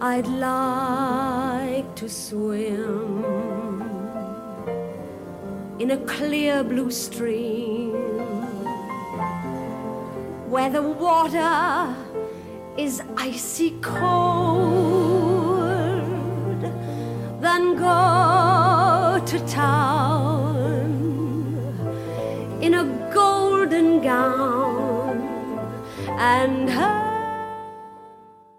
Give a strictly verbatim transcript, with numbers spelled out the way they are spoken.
I'd like to swim in a clear blue stream where the water is icy cold, then go to town in a golden gown and her